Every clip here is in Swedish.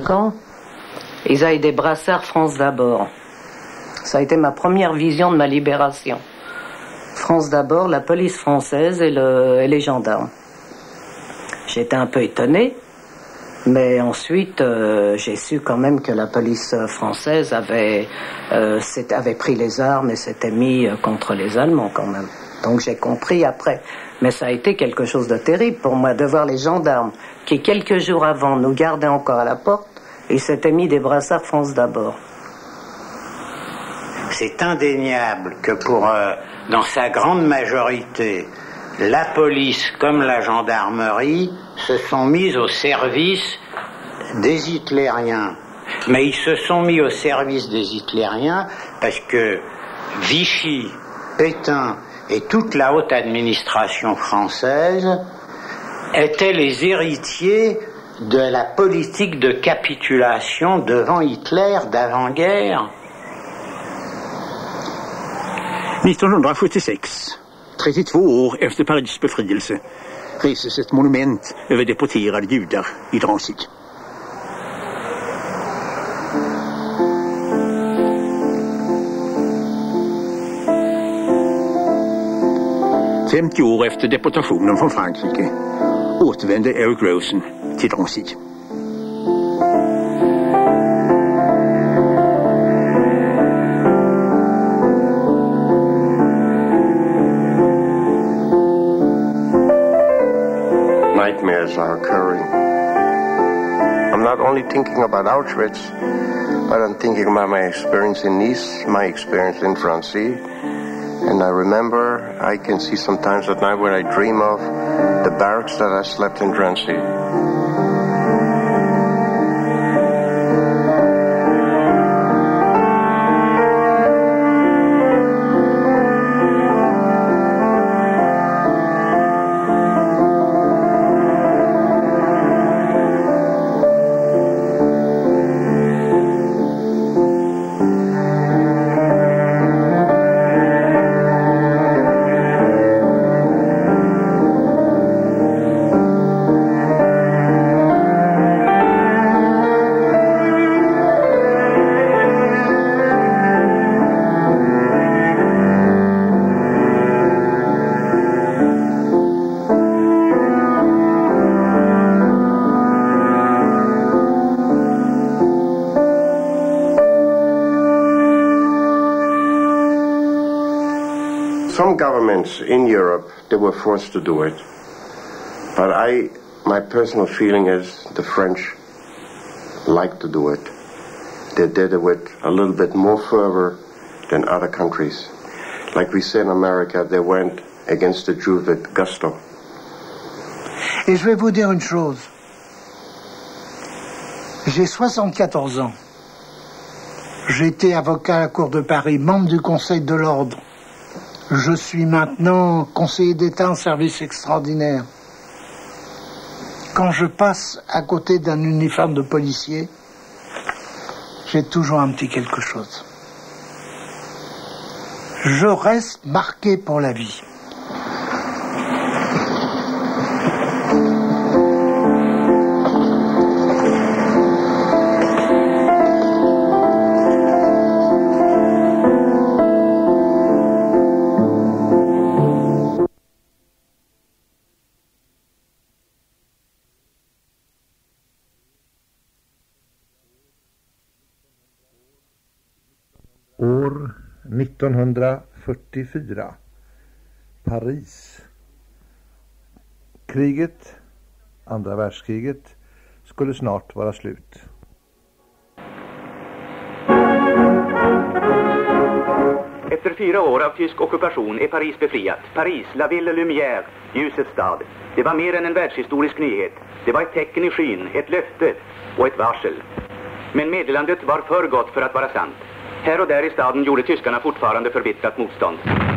Quand ils avaient des brassards France d'abord. Ça a été ma première vision de ma libération. France d'abord, la police française et les gendarmes. J'étais un peu étonné, mais ensuite j'ai su quand même que la police française avait pris les armes et s'était mis contre les Allemands quand même. Donc j'ai compris après. Mais ça a été quelque chose de terrible pour moi de voir les gendarmes qui quelques jours avant nous gardaient encore à la porte et s'étaient mis des brassards France d'abord. C'est indéniable que dans sa grande majorité, la police comme la gendarmerie se sont mises au service des hitlériens. Mais ils se sont mis au service des hitlériens parce que Vichy, Pétain et toute la haute administration française étaient les héritiers de la politique de capitulation devant Hitler d'avant-guerre. 1976, 32 år efter Paris befrielse, reses ett monument över deporterade judar i Drancy. $50 år efter deportationen från Frankrike återvände Eric Rosen till Drancy. Nightmares are occurring. I'm not only thinking about Auschwitz, but I'm thinking about my experience in Nice, my experience in Drancy. And I remember, I can see sometimes at night when I dream of the barracks that I slept in Drancy. Some governments in Europe, they were forced to do it. But my personal feeling is the French like to do it. They did it with a little bit more fervor than other countries. Like we say in America, they went against the Jews with gusto. Et je vais vous dire une chose. J'ai 74 ans. J'ai été avocat à la Cour de Paris, membre du Conseil de l'Ordre. Je suis maintenant conseiller d'État en service extraordinaire. Quand je passe à côté d'un uniforme de policier, j'ai toujours un petit quelque chose. Je reste marqué pour la vie. År 1944. Paris. Kriget, andra världskriget, skulle snart vara slut. Efter 4 år av tysk ockupation är Paris befriat. Paris, la ville lumière, ljusets stad. Det var mer än en världshistorisk nyhet. Det var ett tecken i skyn, ett löfte och ett varsel. Men meddelandet var för gott för att vara sant. Här och där i staden gjorde tyskarna fortfarande förbittrat motstånd.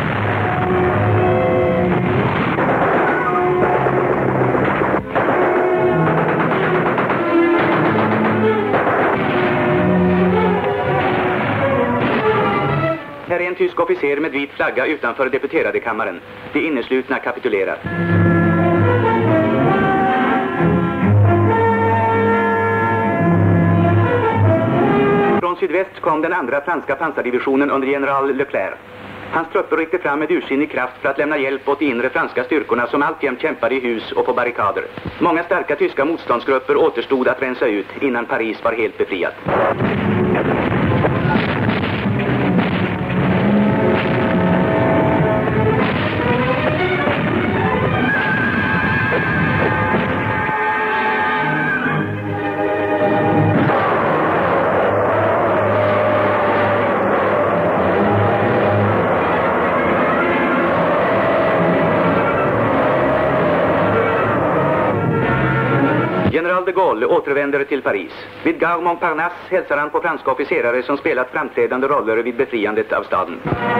Här är en tysk officer med vit flagga utanför deputeradekammaren. De inneslutna kapitulerar. sydväst kom den andra franska pansardivisionen under general Leclerc. Hans trupper ryckte fram med ursinnig kraft för att lämna hjälp åt de inre franska styrkorna som alltjämt kämpade i hus och på barrikader. Många starka tyska motståndsgrupper återstod att rensa ut innan Paris var helt befriat. General de Gaulle återvänder till Paris. Vid Gare Montparnasse hälsar han på franska officerare som spelat framträdande roller vid befriandet av staden.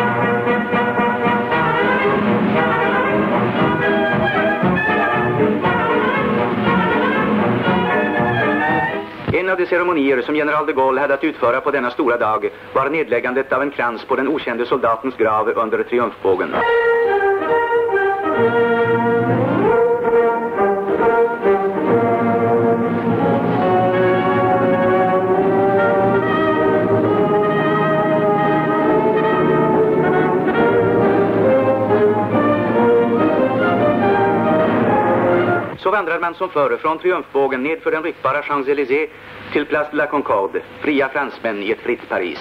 En av de ceremonier som general de Gaulle hade att utföra på denna stora dag var nedläggandet av en krans på den okände soldatens grav under triumfbågen. Så vandrar man som förr från triumfbågen ned för den ryktbara Champs-Élysées till Place de la Concorde, fria fransmän i ett fritt Paris.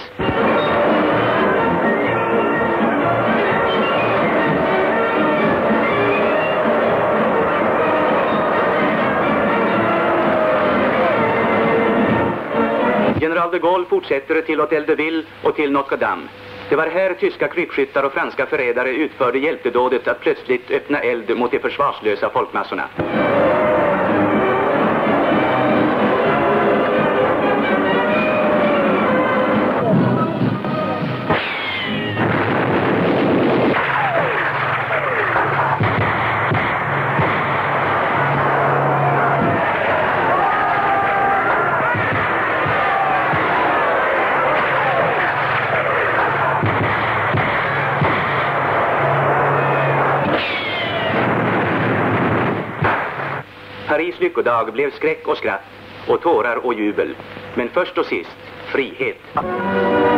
General de Gaulle fortsätter till Hôtel de Ville och till Notre Dame. Det var här tyska krypskyttar och franska förrädare utförde hjältedådet att plötsligt öppna eld mot de försvarslösa folkmassorna. Paris lyckodag blev skräck och skratt och tårar och jubel. Men först och sist, frihet.